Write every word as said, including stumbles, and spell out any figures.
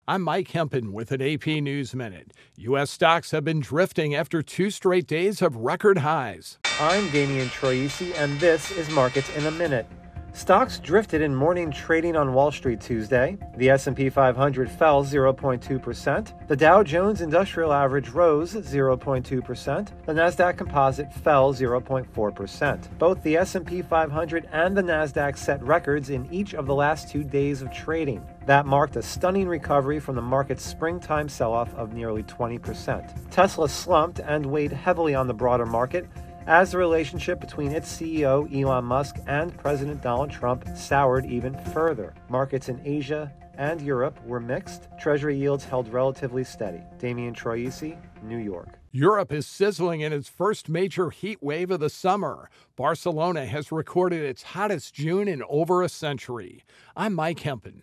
I'm Mike Hempen with an A P News Minute. U S stocks have been drifting after two straight days of record highs. I'm Damian Troisi, and this is Markets in a Minute. Stocks drifted in morning trading on Wall Street Tuesday. The S and P five hundred fell zero point two percent. The Dow Jones Industrial Average rose zero point two percent. The Nasdaq Composite fell zero point four percent. Both the S and P five hundred and the Nasdaq set records in each of the last two days of trading. That marked a stunning recovery from the market's springtime sell-off of nearly twenty percent. Tesla slumped and weighed heavily on the broader market as the relationship between its C E O, Elon Musk, and President Donald Trump soured even further. Markets in Asia and Europe were mixed. Treasury yields held relatively steady. Damian Troisi, New York. Europe is sizzling in its first major heat wave of the summer. Barcelona has recorded its hottest June in over a century. I'm Mike Hempen.